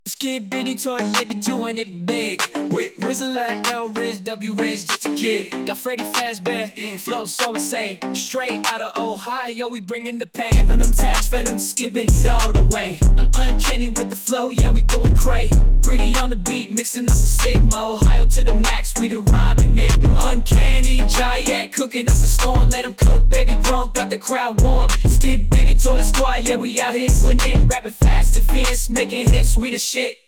Skid Benny toy, baby doing it big. With Rizzle like L Riz, W Riz, just a kid. Got Freddy Fazbear, flow so insane. Straight out of Ohio, we bringing the pain. And them tags fed them skipping it all the way. I'm uncanny with the flow, yeah, we going cray. Pretty on the beat, mixing up the stigma. Ohio to the max, we the rhyming it. Uncanny giant, cooking up the storm. Let them cook, baby, drunk, got the crowd warm. Skid Benny toy squad, yeah, we out here winning. Rapping fast and fierce, making hits, we the shit.